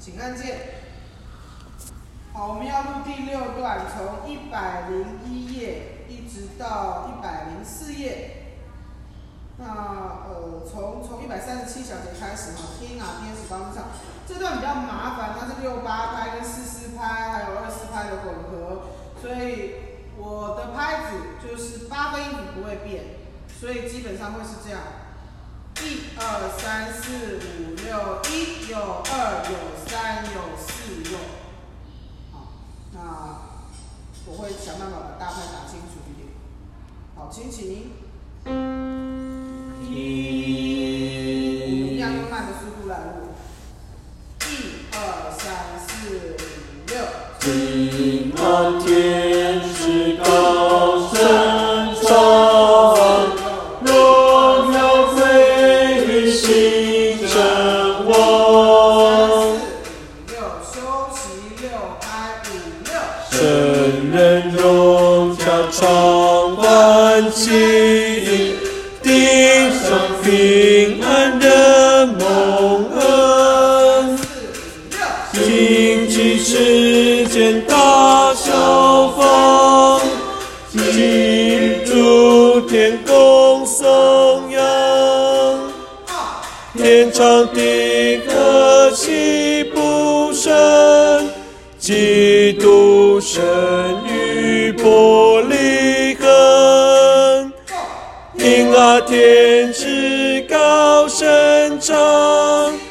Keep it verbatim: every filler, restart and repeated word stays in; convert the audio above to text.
请按键。好，我们要录第六段，从一百零一页一直到一百零四页。那呃，从从一百三十七小节开始哈，听啊天使帮助唱。这段比较麻烦，它是六八拍跟四四拍还有二四拍的混合，所以我的拍子就是八分音符不会变，所以基本上会是这样。一二三四五六，一有二有三有四有，好，那我会想办法把大拍打清楚一点。好，请起。一，我们一样用慢的速度来录。一二三四五六。 听啊天使高声唱。圣人荣耀唱欢庆，地上平安的蒙恩，荆棘世间大小风，进驻天公颂扬，天长地和气不胜，基督生于伯利恒，听啊天使高声唱。